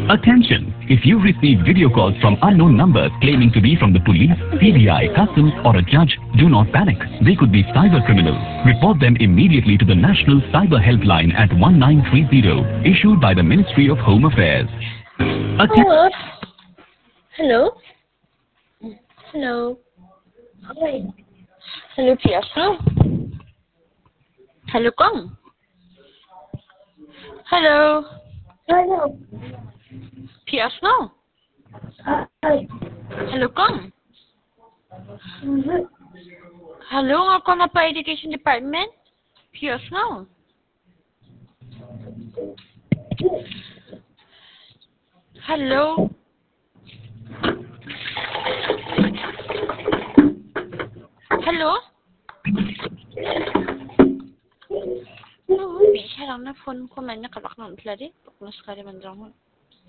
Attention! If you receive video calls from unknown numbers claiming to be from the police, CBI, customs or a judge, do not panic. They could be cyber criminals. Report them immediately to the National Cyber Helpline at 1930, issued by the Ministry of Home Affairs. Hello. Hello. Hello. Hello, Piasno. Hello, Kong. Hello. Hello. Piasno. Hello, Kong. Hello, ako na pa Education Department. Piasno. Hello. Hello. Bisa lang na phone ko man nakalak ng plari. Pagnas ka naman dyan mo.